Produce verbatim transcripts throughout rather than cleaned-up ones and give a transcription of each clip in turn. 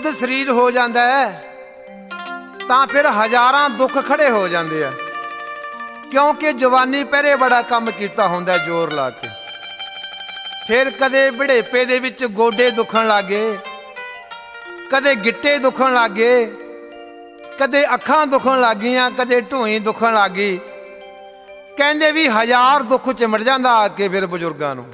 ਬਿਰਧ ਸਰੀਰ ਹੋ ਜਾਂਦਾ ਹੈ ਤਾਂ ਫਿਰ ਹਜ਼ਾਰਾਂ ਦੁੱਖ ਖੜੇ ਹੋ ਜਾਂਦੇ ਆ, ਕਿਉਂਕਿ ਜਵਾਨੀ ਪਹਿਰੇ ਬੜਾ ਕੰਮ ਕੀਤਾ ਹੁੰਦਾ ਜ਼ੋਰ ਲਾ ਕੇ। ਫਿਰ ਕਦੇ ਬੁਢੇਪੇ ਦੇ ਵਿੱਚ ਗੋਡੇ ਦੁਖਣ ਲੱਗੇ, ਕਦੇ ਗਿੱਟੇ ਦੁਖਣ ਲੱਗੇ, ਕਦੇ ਅੱਖਾਂ ਦੁਖਣ ਲੱਗ ਗਈਆਂ, ਕਦੇ ਢੂੰਈ ਦੁਖਣ ਲੱਗ ਗਈ। ਕਹਿੰਦੇ ਵੀ ਹਜ਼ਾਰ ਦੁੱਖ ਚਿਮੜ ਜਾਂਦਾ ਆ ਕੇ ਫਿਰ ਬਜ਼ੁਰਗਾਂ ਨੂੰ।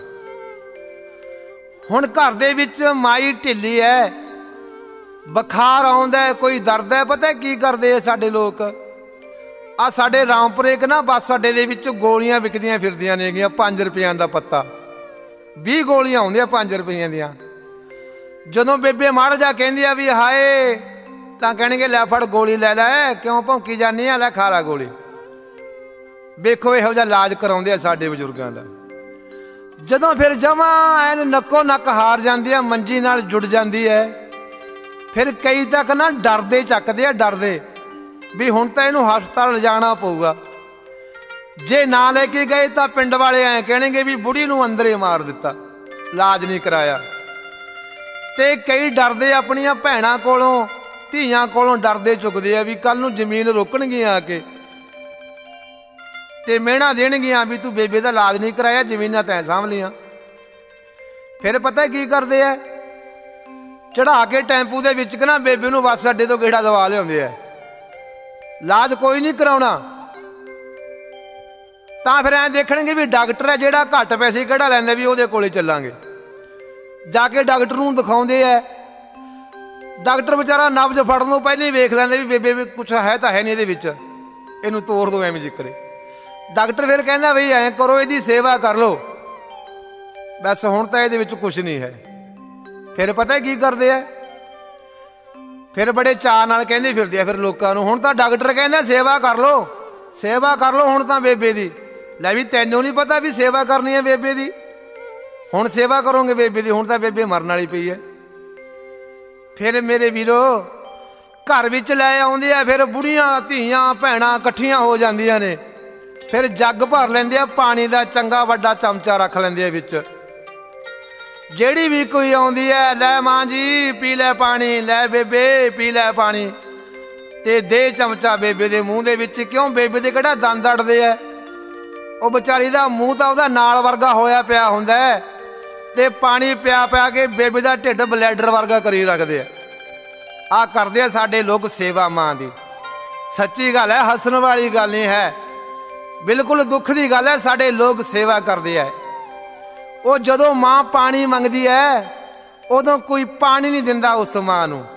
ਹੁਣ ਘਰ ਦੇ ਵਿੱਚ ਮਾਈ ਢਿੱਲੀ ਹੈ, ਬੁਖਾਰ ਆਉਂਦਾ, ਕੋਈ ਦਰਦ ਹੈ, ਪਤਾ ਕੀ ਕਰਦੇ ਆ ਸਾਡੇ ਲੋਕ? ਆ ਸਾਡੇ ਰਾਮਪੁਰੇ ਇੱਕ ਨਾ ਬੱਸ ਅੱਡੇ ਦੇ ਵਿੱਚ ਗੋਲੀਆਂ ਵਿਕਦੀਆਂ ਫਿਰਦੀਆਂ ਨੇਗੀਆਂ, ਪੰਜ ਰੁਪਈਆਂ ਦਾ ਪੱਤਾ, ਵੀਹ ਗੋਲੀਆਂ ਆਉਂਦੀਆਂ ਪੰਜ ਰੁਪਈਆਂ ਦੀਆਂ। ਜਦੋਂ ਬੇਬੇ ਮਰ ਜਾ ਕਹਿੰਦੀ ਆ ਵੀ ਹਾਏ, ਤਾਂ ਕਹਿਣਗੇ ਲੈ ਫੜ ਗੋਲੀ ਲੈ ਲੈ, ਕਿਉਂ ਭੌਂਕੀ ਜਾਂਦੀ ਆ, ਲੈ ਖਾ ਲਾ ਗੋਲੀ। ਵੇਖੋ ਇਹੋ ਜਿਹਾ ਇਲਾਜ ਕਰਾਉਂਦੇ ਆ ਸਾਡੇ ਬਜ਼ੁਰਗਾਂ ਦਾ। ਜਦੋਂ ਫਿਰ ਜਮਾਂ ਐਨ ਨੱਕੋ ਨੱਕ ਹਾਰ ਜਾਂਦੀ ਆ, ਮੰਜੀ ਨਾਲ ਜੁੜ ਜਾਂਦੀ ਹੈ, ਫਿਰ ਕਈ ਤੱਕ ਨਾ ਡਰਦੇ ਚੱਕਦੇ ਆ, ਡਰਦੇ ਵੀ ਹੁਣ ਤਾਂ ਇਹਨੂੰ ਹਸਪਤਾਲ ਲਿਜਾਣਾ ਪਊਗਾ। ਜੇ ਨਾ ਲੈ ਕੇ ਗਏ ਤਾਂ ਪਿੰਡ ਵਾਲੇ ਐਂ ਕਹਿਣਗੇ ਵੀ ਬੁੜੀ ਨੂੰ ਅੰਦਰੇ ਮਾਰ ਦਿੱਤਾ, ਇਲਾਜ ਨਹੀਂ ਕਰਾਇਆ। ਤੇ ਕਈ ਡਰਦੇ ਆਪਣੀਆਂ ਭੈਣਾਂ ਕੋਲੋਂ, ਧੀਆਂ ਕੋਲੋਂ ਡਰਦੇ ਚੁੱਕਦੇ ਆ ਵੀ ਕੱਲ ਨੂੰ ਜ਼ਮੀਨ ਰੋਕਣਗੀਆਂ ਆ ਕੇ ਤੇ ਮਿਹਣਾ ਦੇਣਗੀਆਂ ਵੀ ਤੂੰ ਬੇਬੇ ਦਾ ਇਲਾਜ ਨਹੀਂ ਕਰਾਇਆ, ਜ਼ਮੀਨਾਂ ਤੈਂ ਸਾਂਭ ਲੀਆਂ। ਫਿਰ ਪਤਾ ਕੀ ਕਰਦੇ ਆ, ਚੜਾ ਕੇ ਟੈਂਪੂ ਦੇ ਵਿੱਚ ਨਾ ਬੇਬੇ ਨੂੰ ਬੱਸ ਅੱਡੇ ਤੋਂ ਗੇੜਾ ਦਵਾ ਲਿਆਉਂਦੇ ਆ, ਇਲਾਜ ਕੋਈ ਨਹੀਂ ਕਰਾਉਣਾ। ਤਾਂ ਫਿਰ ਐਂ ਦੇਖਣਗੇ ਵੀ ਡਾਕਟਰ ਹੈ ਜਿਹੜਾ ਘੱਟ ਪੈਸੇ ਕਿਹੜਾ ਲੈਂਦਾ, ਵੀ ਉਹਦੇ ਕੋਲੇ ਚੱਲਾਂਗੇ। ਜਾ ਕੇ ਡਾਕਟਰ ਨੂੰ ਦਿਖਾਉਂਦੇ ਆ, ਡਾਕਟਰ ਵਿਚਾਰਾ ਨਬਜ਼ ਫੜਨ ਤੋਂ ਪਹਿਲਾਂ ਹੀ ਵੇਖ ਲੈਂਦੇ ਵੀ ਬੇਬੇ ਵੀ ਕੁਛ ਹੈ ਤਾਂ ਹੈ ਨਹੀਂ ਇਹਦੇ ਵਿੱਚ, ਇਹਨੂੰ ਤੋੜ ਦਿਓ ਐਵੇਂ ਜ਼ਿਕਰੇ। ਡਾਕਟਰ ਫਿਰ ਕਹਿੰਦਾ ਬਈ ਐਂ ਕਰੋ, ਇਹਦੀ ਸੇਵਾ ਕਰ ਲਓ, ਬਸ ਹੁਣ ਤਾਂ ਇਹਦੇ ਵਿੱਚ ਕੁਛ ਨਹੀਂ ਹੈ। ਫਿਰ ਪਤਾ ਕੀ ਕਰਦੇ ਆ, ਫਿਰ ਬੜੇ ਚਾਅ ਨਾਲ ਕਹਿੰਦੇ ਫਿਰਦੇ ਆ ਫਿਰ ਲੋਕਾਂ ਨੂੰ, ਹੁਣ ਤਾਂ ਡਾਕਟਰ ਕਹਿੰਦਾ ਸੇਵਾ ਕਰ ਲਓ, ਸੇਵਾ ਕਰ ਲਓ ਹੁਣ ਤਾਂ ਬੇਬੇ ਦੀ। ਲੈ ਵੀ ਤੈਨੂੰ ਨਹੀਂ ਪਤਾ ਵੀ ਸੇਵਾ ਕਰਨੀ ਹੈ ਬੇਬੇ ਦੀ, ਹੁਣ ਸੇਵਾ ਕਰੋਗੇ ਬੇਬੇ ਦੀ, ਹੁਣ ਤਾਂ ਬੇਬੇ ਮਰਨ ਵਾਲੀ ਪਈ ਹੈ। ਫਿਰ ਮੇਰੇ ਵੀਰੋ ਘਰ ਵਿੱਚ ਲੈ ਆਉਂਦੇ ਆ, ਫਿਰ ਬੁੜੀਆਂ ਧੀਆਂ ਭੈਣਾਂ ਇਕੱਠੀਆਂ ਹੋ ਜਾਂਦੀਆਂ ਨੇ, ਫਿਰ ਜੱਗ ਭਰ ਲੈਂਦੇ ਆ ਪਾਣੀ ਦਾ, ਚੰਗਾ ਵੱਡਾ ਚਮਚਾ ਰੱਖ ਲੈਂਦੇ ਆ ਵਿੱਚ। ਜਿਹੜੀ ਵੀ ਕੋਈ ਆਉਂਦੀ ਹੈ, ਲੈ ਮਾਂ ਜੀ ਪੀ ਲੈ ਪਾਣੀ, ਲੈ ਬੇਬੇ ਪੀ ਲੈ ਪਾਣੀ, ਤੇ ਦੇ ਚਮਚਾ ਬੇਬੇ ਦੇ ਮੂੰਹ ਦੇ ਵਿੱਚ। ਕਿਉਂ? ਬੇਬੇ ਦੇ ਕਿਹੜਾ ਦੰਦ ਅੜਦੇ ਆ, ਉਹ ਵਿਚਾਰੀ ਦਾ ਮੂੰਹ ਤਾਂ ਉਹਦਾ ਨਾਲ ਵਰਗਾ ਹੋਇਆ ਪਿਆ ਹੁੰਦਾ ਹੈ, ਤੇ ਪਾਣੀ ਪਿਆ ਪਿਆ ਕੇ ਬੇਬੇ ਦਾ ਢਿੱਡ ਬਲੈਡਰ ਵਰਗਾ ਕਰੀ ਰੱਖਦੇ ਆ। ਆਹ ਕਰਦੇ ਆ ਸਾਡੇ ਲੋਕ ਸੇਵਾ ਮਾਂ ਦੀ। ਸੱਚੀ ਗੱਲ ਹੈ, ਹੱਸਣ ਵਾਲੀ ਗੱਲ ਨਹੀਂ ਹੈ, ਬਿਲਕੁਲ ਦੁੱਖ ਦੀ ਗੱਲ ਹੈ। ਸਾਡੇ ਲੋਕ ਸੇਵਾ ਕਰਦੇ ਆ। ਉਹ ਜਦੋਂ ਮਾਂ ਪਾਣੀ ਮੰਗਦੀ ਹੈ ਉਦੋਂ ਕੋਈ ਪਾਣੀ ਨਹੀਂ ਦਿੰਦਾ ਉਸ ਮਾਂ ਨੂੰ।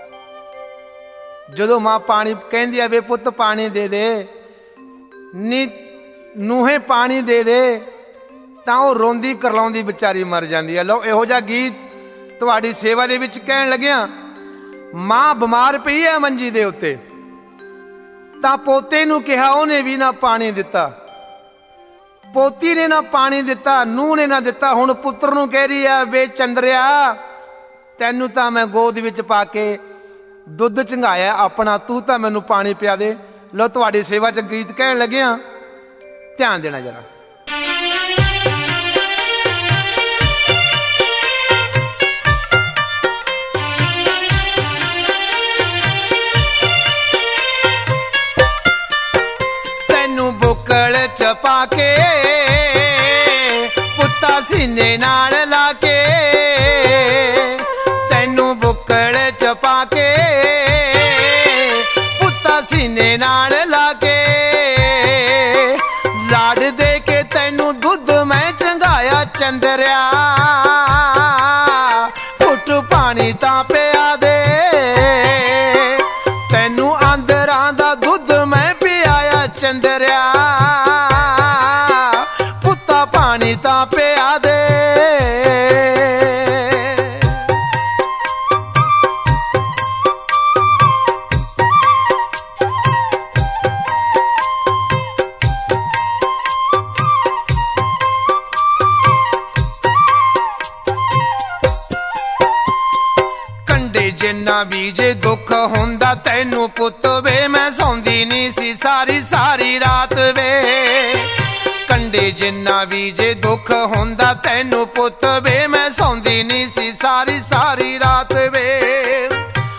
ਜਦੋਂ ਮਾਂ ਪਾਣੀ ਕਹਿੰਦੀ ਆ ਵੇ ਪੁੱਤ ਪਾਣੀ ਦੇ ਦੇ, ਨੀ ਨੂੰਹੇ ਪਾਣੀ ਦੇ ਦੇ, ਤਾਂ ਉਹ ਰੋਂਦੀ ਕਰਲਾਉਂਦੀ ਵਿਚਾਰੀ ਮਰ ਜਾਂਦੀ ਹੈ। ਲਓ ਇਹੋ ਜਿਹਾ ਗੀਤ ਤੁਹਾਡੀ ਸੇਵਾ ਦੇ ਵਿੱਚ ਕਹਿਣ ਲੱਗਿਆ। ਮਾਂ ਬਿਮਾਰ ਪਈ ਹੈ ਮੰਜੀ ਦੇ ਉੱਤੇ, ਤਾਂ ਪੋਤੇ ਨੂੰ ਕਿਹਾ, ਉਹਨੇ ਵੀ ਨਾ ਪਾਣੀ ਦਿੱਤਾ, ਪੋਤੀ ਨੇ ਨਾ ਪਾਣੀ ਦਿੱਤਾ, ਨੂੰਹ ਨੇ ਨਾ ਦਿੱਤਾ। ਹੁਣ ਪੁੱਤਰ ਨੂੰ ਕਹਿ ਰਹੀ ਆ ਵੇ ਚੰਦਰਿਆ, ਤੈਨੂੰ ਤਾਂ ਮੈਂ ਗੋਦ ਵਿੱਚ ਪਾ ਕੇ ਦੁੱਧ ਚੰਗਾਇਆ ਆਪਣਾ, ਤੂੰ ਤਾਂ ਮੈਨੂੰ ਪਾਣੀ ਪਿਆ ਦੇ। ਲਓ ਤੁਹਾਡੀ ਸੇਵਾ 'ਚ ਗੀਤ ਕਹਿਣ ਲੱਗਿਆ, ਧਿਆਨ ਦੇਣਾ ਜਰਾ। ਤੈਨੂੰ ਬੁੱਕਲ 'ਚ ਪਾ ਕੇ ਪੁੱਤਾ ਸੀਨੇ ਨਾਲ ਲਾ ਕੇ, ਤੈਨੂੰ ਬੁੱਕਲ 'ਚ ਪਾ ਕੇ ਪੁੱਤਾ ਸੀਨੇ ਨਾਲ ਲਾ ਕੇ, ਲਾਡ ਦੇ ਕੇ ਤੈਨੂੰ ਦੁੱਧ ਮੈਂ ਚੰਗਾਇਆ ਚੰਦਰਿਆ, ਘੁੱਟ ਪਾਣੀ ਤਾਂ ਪਿਆ ਦੇ, ਤੈਨੂੰ ਆਂਦਰਾਂ ਦਾ ਦੁੱਧ ਮੈਂ ਪਿਆਇਆ ਚੰਦਰਿਆ, ਪੁੱਤਾ ਪਾਣੀ ਤਾਂ ਪਿਆ ਦੇ। ਜਿੰਨਾ ਵੀ ਜੇ ਦੁੱਖ ਹੁੰਦਾ ਤੈਨੂੰ ਪੁੱਤ ਵੇ, ਮੈਂ ਸੌਂਦੀ ਨਹੀਂ ਸੀ ਸਾਰੀ ਸਾਰੀ ਰਾਤ ਵੇ। ਕੰਡੇ ਜਿੰਨਾ ਵੀ ਜੇ ਦੁੱਖ ਹੁੰਦਾ ਤੈਨੂੰ ਪੁੱਤ ਵੇ, ਮੈਂ ਸੌਂਦੀ ਨਹੀਂ ਸੀ ਸਾਰੀ ਸਾਰੀ ਰਾਤ ਵੇ।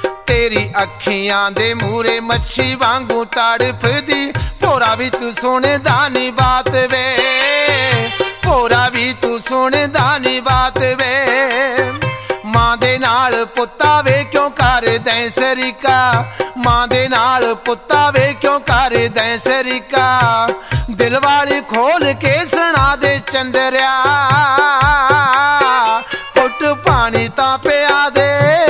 तेरी अखियां दे मूरे मच्छी वांगू तड़फदी भोरा भी तू सुनदा नी बात वे भोरा भी तू सुनदा नी बात वे मां दे नाल पुत्ता वे क्यों कर दै सरीका मां दे नाल पुत्ता वे क्यों कर दै सरीका दिल वाली खोल के सुना दे चंदरिया कुट पानी तां पिया दे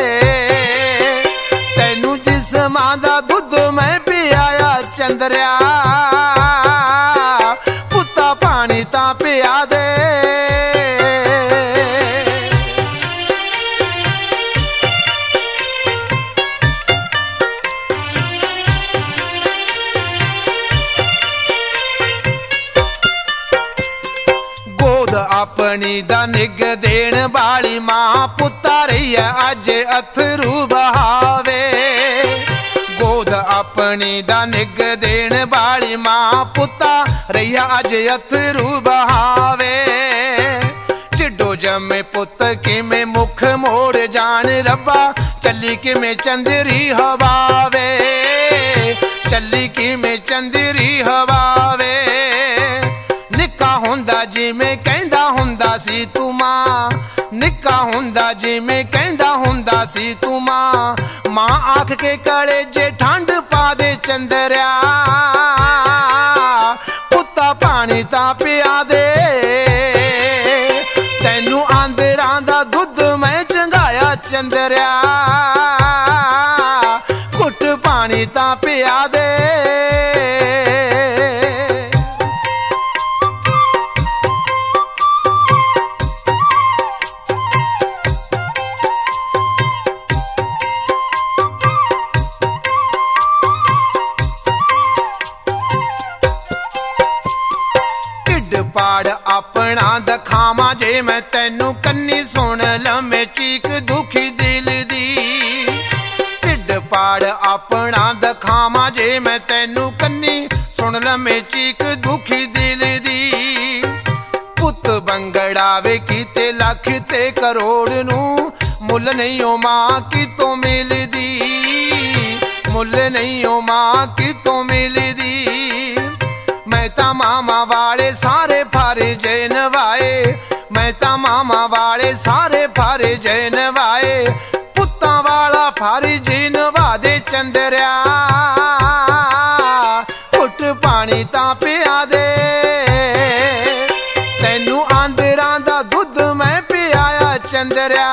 तैनू जिस्मां दा दुध मैं पियाया चंदरिया पुत्ता पानी तां पिया दे अपनी दा निग देण वाली मां पुत्ता रही है अज अथरू बहावे गोद अपनी दा निग देण वाली मां पुत्ता रही है अज अथरू बहावे ढिडो जमे पुत किमें मुख मोड़ जान रब्बा चली किमें चंदरी हवावे चली किमें चंदरी हवावे निक्का हुंदा जिवें कहंदा हुंदा सी तू मां निक्का हुंदा जिवें कहंदा हुंदा सी तू मां मां आख के कलेजे ठंड पा दे चंदरिया पुत्ता पानी तां पिया दे तैनू आंदरां दा दुध मैं चंगाया चंदरिया घुट पानी तां पिया दे पाड़ अपना दखावा जे मैं तैनू कन्नी सुन लम्मे चीक दुखी दिल दी ढिड पाड़ अपना दखावा जे मैं तैनू कन्नी सुन लम्मे चीक दुखी दिल दी पुत बंगड़ा वे कीते लख ते करोड़ नू मुल नहीं ओ मां कितों मिलदी मुल नहीं ओ मां कितों मिलदी मैं ता मामा वाले सारे फारे जय नवाए मैं ता मामा वाले सारे फारे जय नवाए पुत्ता वाला फारी जी नवा दे चंदरिया घुट पानी तां पिया दे तैनू आंदरां दा दुध मैं पियाया चंदरिया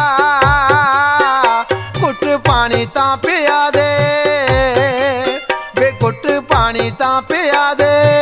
घुट पानी तां पिया दे वे घुट पानी तां पिया दे